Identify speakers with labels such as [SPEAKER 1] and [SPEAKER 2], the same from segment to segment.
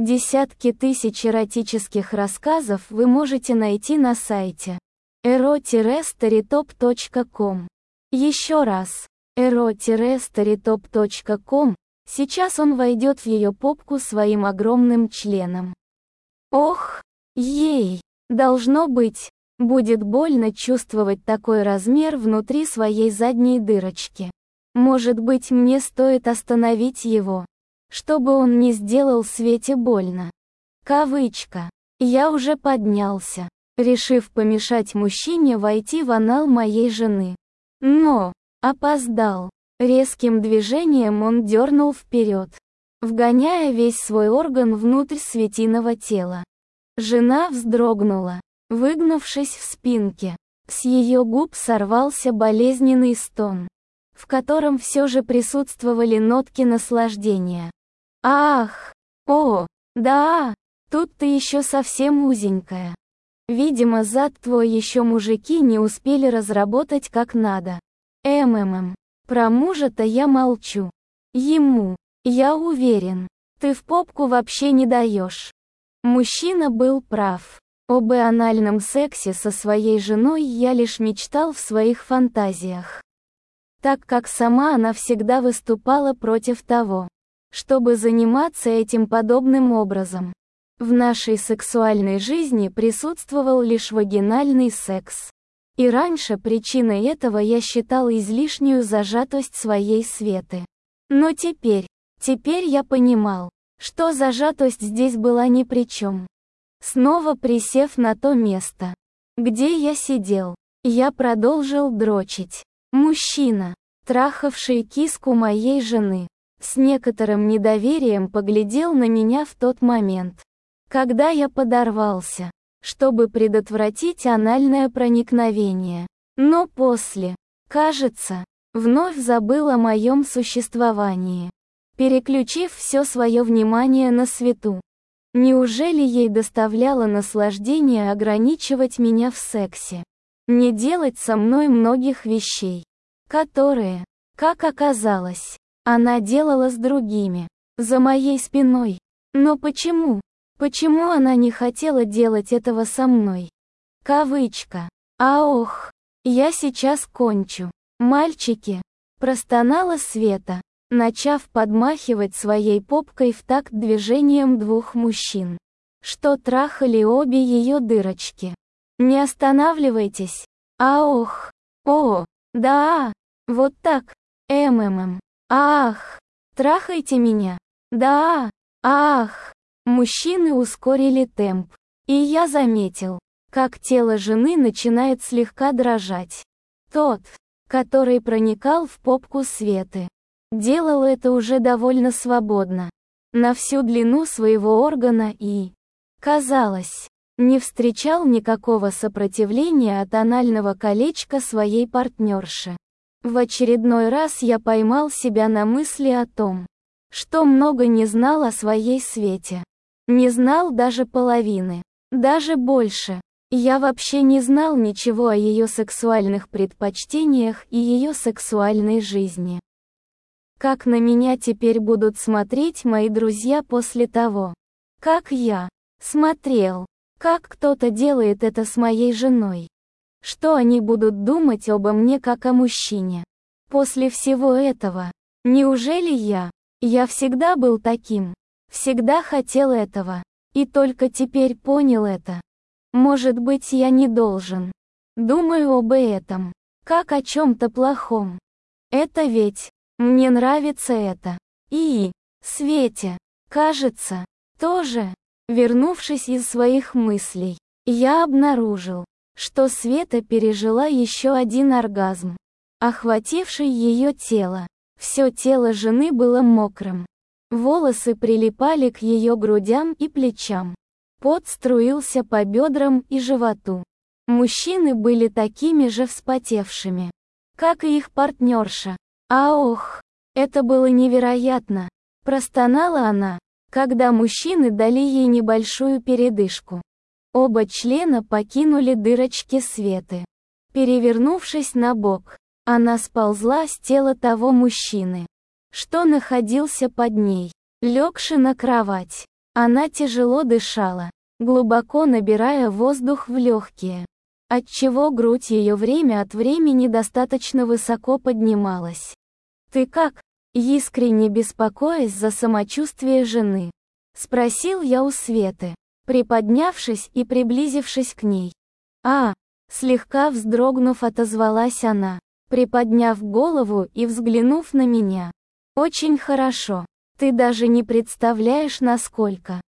[SPEAKER 1] Десятки тысяч эротических рассказов вы можете найти на сайте ero-storytop.com. Еще раз, ero-storytop.com. Сейчас он войдет в ее попку своим огромным членом. Ох, ей, должно быть, будет больно чувствовать такой размер внутри своей задней дырочки. Может быть, мне стоит остановить его, чтобы он не сделал Свете больно. Кавычка. Я уже поднялся, решив помешать мужчине войти в анал моей жены. Но опоздал. Резким движением он дернул вперед, вгоняя весь свой орган внутрь Светиного тела. Жена вздрогнула, выгнувшись в спинке. С ее губ сорвался болезненный стон, в котором все же присутствовали нотки наслаждения. Ах! О! Да! Тут ты еще совсем узенькая. Видимо, зад твой еще мужики не успели разработать как надо. Про мужа-то я молчу. Ему, я уверен, ты в попку вообще не даешь. Мужчина был прав. Об анальном сексе со своей женой я лишь мечтал в своих фантазиях, так как сама она всегда выступала против того, чтобы заниматься этим подобным образом. В нашей сексуальной жизни присутствовал лишь вагинальный секс. И раньше причиной этого я считал излишнюю зажатость своей Светы. Но теперь я понимал, что зажатость здесь была ни при чем. Снова присев на то место, где я сидел, я продолжил дрочить. Мужчина, трахавший киску моей жены, с некоторым недоверием поглядел на меня в тот момент, когда я подорвался, чтобы предотвратить анальное проникновение. Но после, кажется, вновь забыл о моем существовании, переключив все свое внимание на Свету. Неужели ей доставляло наслаждение ограничивать меня в сексе? Не делать со мной многих вещей, которые, как оказалось, она делала с другими, за моей спиной. Но почему? Почему она не хотела делать этого со мной? Кавычка. Ох, я сейчас кончу. Мальчики, простонала Света, начав подмахивать своей попкой в такт движением двух мужчин, что трахали обе ее дырочки. Не останавливайтесь. Ох, о, да, вот так. Ах, трахайте меня. Да, ах. Мужчины ускорили темп, и я заметил, как тело жены начинает слегка дрожать. Тот, который проникал в попку Светы, делал это уже довольно свободно, на всю длину своего органа и, казалось, не встречал никакого сопротивления от анального колечка своей партнерши. В очередной раз я поймал себя на мысли о том, что много не знал о своей Свете. Не знал даже половины, даже больше. Я вообще не знал ничего о ее сексуальных предпочтениях и ее сексуальной жизни. Как на меня теперь будут смотреть мои друзья после того, как я смотрел, как кто-то делает это с моей женой? Что они будут думать обо мне как о мужчине? После всего этого, неужели я всегда был таким? Всегда хотел этого, и только теперь понял это. Может быть, я не должен. Думаю об этом, как о чем-то плохом. Это ведь, мне нравится это. И, Свете, кажется, тоже. Вернувшись из своих мыслей, я обнаружил, что Света пережила еще один оргазм, охвативший ее тело. Все тело жены было мокрым. Волосы прилипали к ее грудям и плечам. Пот струился по бедрам и животу. Мужчины были такими же вспотевшими, как и их партнерша. Ох, это было невероятно. Простонала она, когда мужчины дали ей небольшую передышку. Оба члена покинули дырочки Светы. Перевернувшись на бок, она сползла с тела того мужчины, что находился под ней, легши на кровать. Она тяжело дышала, глубоко набирая воздух в легкие, отчего грудь ее время от времени достаточно высоко поднималась. «Ты как?» — искренне беспокоясь за самочувствие жены, спросил я у Светы, приподнявшись и приблизившись к ней. Слегка вздрогнув, отозвалась она, приподняв голову и взглянув на меня. «Очень хорошо. Ты даже не представляешь, насколько».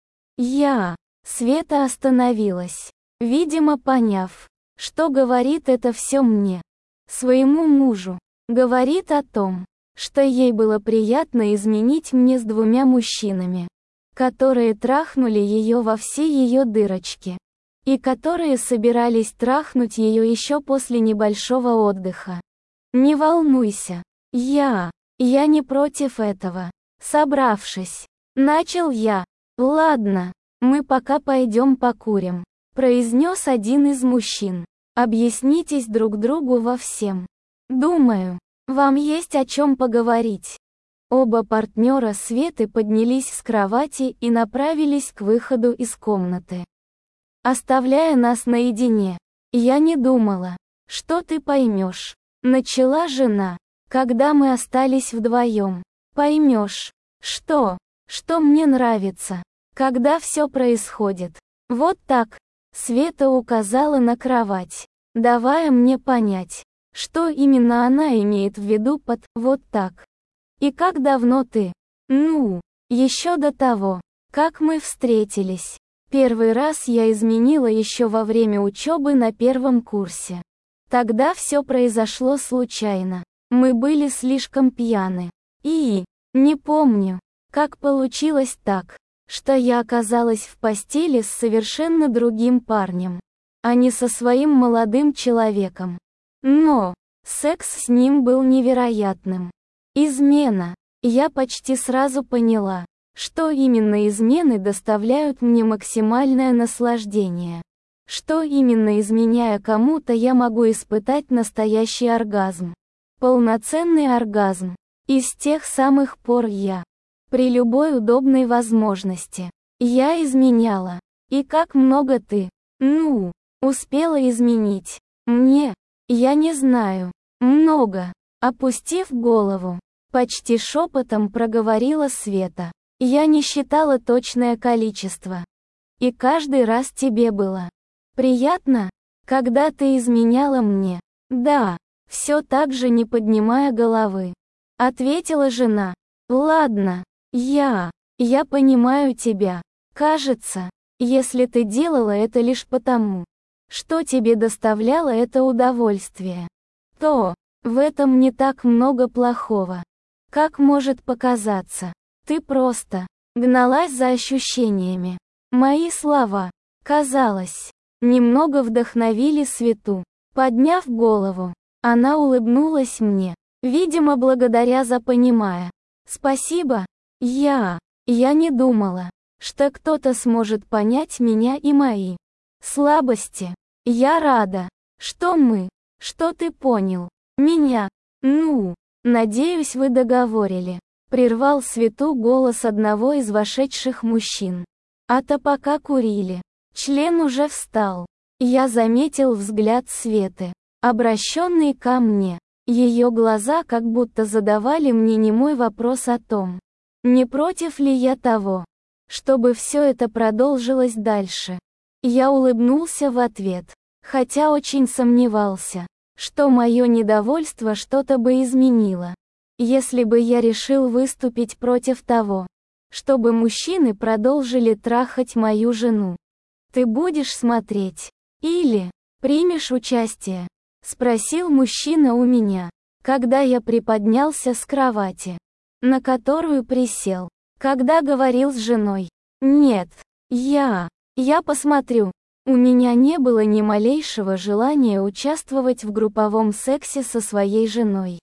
[SPEAKER 1] Света остановилась, видимо, поняв, что говорит это все мне, своему мужу. Говорит о том, что ей было приятно изменить мне с 2 мужчинами, которые трахнули ее во все ее дырочки, и которые собирались трахнуть ее еще после небольшого отдыха. «Не волнуйся, я не против этого». Собравшись, начал я. «Ладно, мы пока пойдем покурим», произнес один из мужчин. «Объяснитесь друг другу во всем. Думаю, вам есть о чем поговорить». Оба партнера Светы поднялись с кровати и направились к выходу из комнаты, оставляя нас наедине. «Я не думала, что ты поймешь», начала жена, когда мы остались вдвоем. «Поймешь, что мне нравится, когда все происходит. Вот так». Света указала на кровать, давая мне понять, что именно она имеет в виду под «вот так». «И как давно ты?» Еще до того, как мы встретились. Первый раз я изменила еще во время учебы на 1 курсе. Тогда все произошло случайно. Мы были слишком пьяны. И не помню, как получилось так, что я оказалась в постели с совершенно другим парнем, а не со своим молодым человеком. Но секс с ним был невероятным. Измена. Я почти сразу поняла, что именно измены доставляют мне максимальное наслаждение. Что именно, изменяя кому-то, я могу испытать настоящий оргазм. Полноценный оргазм. И с тех самых пор при любой удобной возможности, я изменяла. И как много ты, успела изменить мне? Я не знаю. Много. Опустив голову, почти шепотом проговорила Света. Я не считала точное количество. И каждый раз тебе было приятно, когда ты изменяла мне? Да, все так же, не поднимая головы, ответила жена. Ладно, я понимаю тебя. Кажется, если ты делала это лишь потому, что тебе доставляло это удовольствие, то в этом не так много плохого, как может показаться. Ты просто гналась за ощущениями. Мои слова, казалось, немного вдохновили Свету. Подняв голову, она улыбнулась мне, видимо, благодаря за понимая. Спасибо. Я не думала, что кто-то сможет понять меня и мои слабости. Я рада, что ты понял меня. Надеюсь, вы договорили. Прервал Свету голос одного из вошедших мужчин. А-то пока курили, член уже встал. Я заметил взгляд Светы, обращенный ко мне. Ее глаза как будто задавали мне немой вопрос о том, не против ли я того, чтобы все это продолжилось дальше. Я улыбнулся в ответ, хотя очень сомневался, что мое недовольство что-то бы изменило, если бы я решил выступить против того, чтобы мужчины продолжили трахать мою жену. «Ты будешь смотреть? Или примешь участие?» — спросил мужчина у меня, когда я приподнялся с кровати, на которую присел, когда говорил с женой. «Нет, я посмотрю». У меня не было ни малейшего желания участвовать в групповом сексе со своей женой.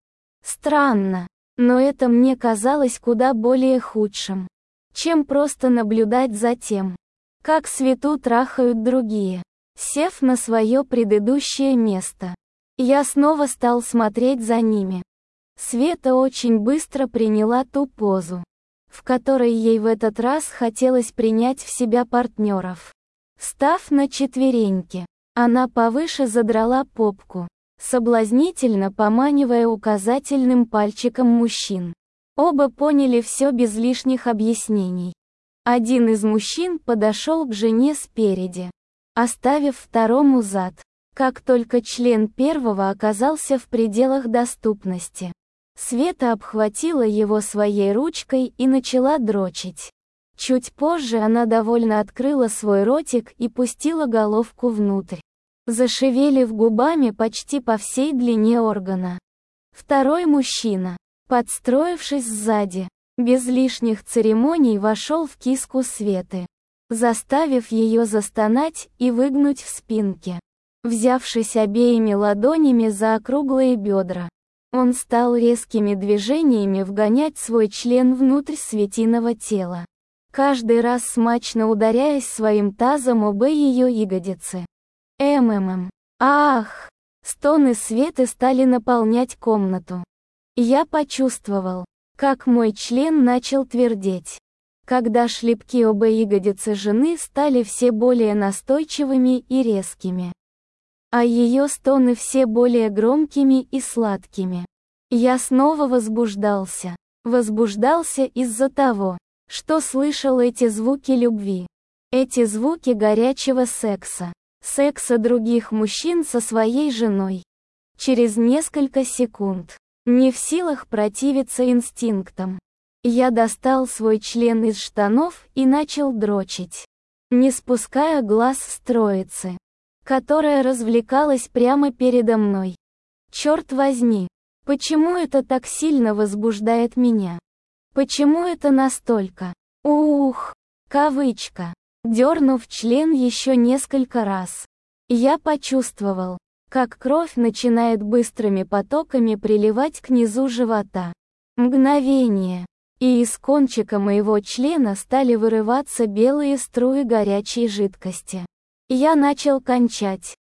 [SPEAKER 1] Странно, но это мне казалось куда более худшим, чем просто наблюдать за тем, как Свету трахают другие. Сев на свое предыдущее место, я снова стал смотреть за ними. Света очень быстро приняла ту позу, в которой ей в этот раз хотелось принять в себя партнеров. Встав на четвереньки, она повыше задрала попку, соблазнительно поманивая указательным пальчиком мужчин. Оба поняли все без лишних объяснений. Один из мужчин подошел к жене спереди, оставив второму зад. Как только член первого оказался в пределах доступности, Света обхватила его своей ручкой и начала дрочить. Чуть позже она довольно открыла свой ротик и пустила головку внутрь, зашевелив губами почти по всей длине органа. Второй мужчина, подстроившись сзади, без лишних церемоний вошел в киску Светы, заставив ее застонать и выгнуть в спинке. Взявшись обеими ладонями за округлые бедра, он стал резкими движениями вгонять свой член внутрь Светиного тела, каждый раз смачно ударяясь своим тазом об ее ягодицы. Ах! Стоны Светы стали наполнять комнату. Я почувствовал, как мой член начал твердеть, когда шлепки об ягодицы жены стали все более настойчивыми и резкими, а ее стоны все более громкими и сладкими. Я снова возбуждался из-за того, что слышал эти звуки любви, эти звуки горячего секса других мужчин со своей женой. Через несколько секунд, не в силах противиться инстинктам, я достал свой член из штанов и начал дрочить, не спуская глаз с троицы, которая развлекалась прямо передо мной. Черт возьми, почему это так сильно возбуждает меня? Почему это настолько? Кавычка. Дернув член еще несколько раз, я почувствовал, как кровь начинает быстрыми потоками приливать к низу живота. Мгновение, и из кончика моего члена стали вырываться белые струи горячей жидкости. Я начал кончать.